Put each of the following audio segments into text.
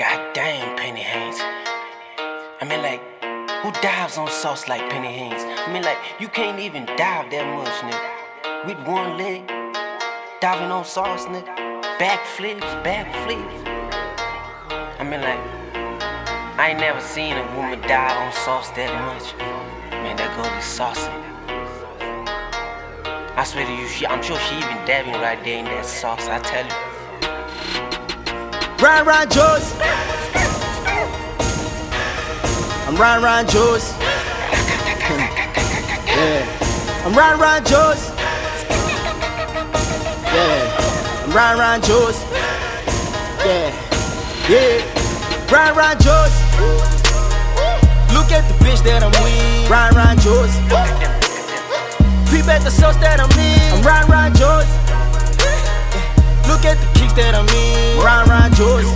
God damn, Penny Haynes. I mean, like, who dives on sauce like Penny Haynes? I mean, like, you can't even dive that much, nigga. With one leg, diving on sauce, nigga. Backflips. I mean, like, I ain't never seen a woman dive on sauce that much. Man, that girl is saucy. I swear to you, I'm sure she even dabbing right there in that sauce, I tell you. Ryan Joyce. I'm Ryan Joyce. Yeah. I'm Ryan Joyce. Yeah. I'm Ryan Joyce. Yeah. Ryan Joyce. Look at the bitch that I'm with. Ryan Joyce. Peep at the sauce that I'm in. I'm Ryan Joyce. Look at the kicks that I'm in. Ryan Joyce.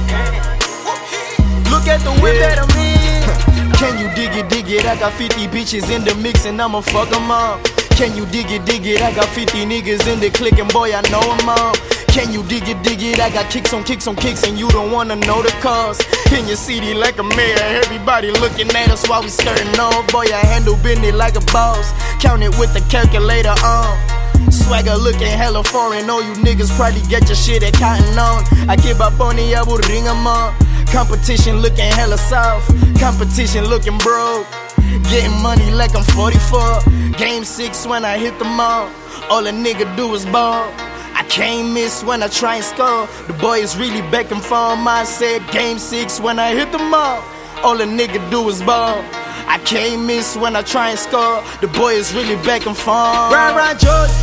Look at the whip that I'm in. Can you dig it? I got 50 bitches in the mix and I'ma fuck them up. Can you dig it? I got 50 niggas in the clique and boy, I know them all. Can you dig it? I got kicks on kicks and you don't wanna know the cause. In your city like a mayor, everybody looking at us while we skirting off. Boy, I handle business like a boss. Count it with the calculator on. Swagger looking hella foreign. All you niggas probably get your shit at Cotton On. I give up on the I will ring them up. Competition looking hella soft. Competition looking broke. Getting money like I'm 44. Game 6 when I hit the mall. All a nigga do is ball. I can't miss when I try and score. The boy is really back and forth. I said game 6 when I hit the mall. All a nigga do is ball. I can't miss when I try and score. The boy is really back and forth. Ryan Joyce.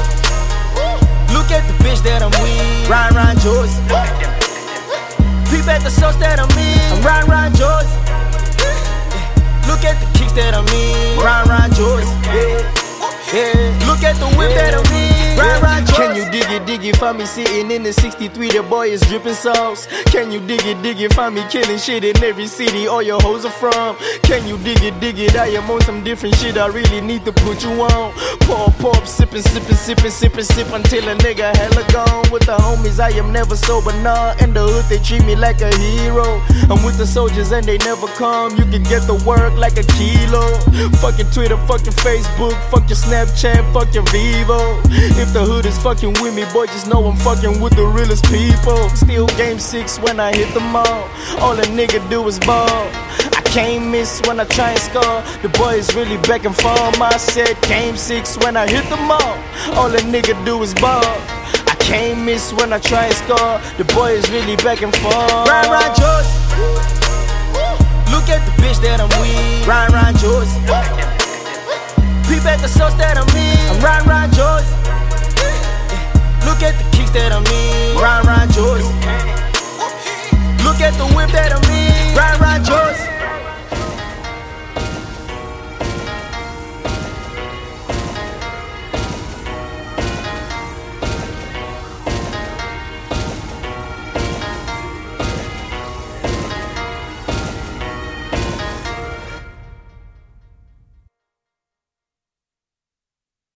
Look at the bitch that I'm with. Ryan Joyce. Peep at the sauce that I'm in. I'm Ryan Joyce. Look at the kicks that I'm in. Ryan Joyce. Yeah. Look at the whip that I'm in. Ryan Joyce. Can you dig it? Find me sitting in the 63, the boy is dripping sauce. Can you dig it? Find me killing shit in every city all your hoes are from. Can you dig it? I am on some different shit, I really need to put you on. Pop, sippin' until a nigga hella gone. With the homies, I am never sober, nah. In the hood, they treat me like a hero. I'm with the soldiers and they never come. You can get the work like a kilo. Fucking Twitter, fucking Facebook, fuck your Snapchat, fuck your Vivo. If the hood is fucking with me, boy, just know I'm fucking with the realest people. Still game 6 when I hit the mall. All a nigga do is ball. I can't miss when I try and score. The boy is really back and forth. I said game 6 when I hit the mall. All a nigga do is ball. I can't miss when I try and score. The boy is really back and forth. Ryan Joyce. Look at the bitch that I'm with. Ryan Joyce. Peep at the sauce that I'm in. I'm Ryan Joyce. Look at the kicks that I'm in. Ryan Joyce. Look at the whip that I'm in.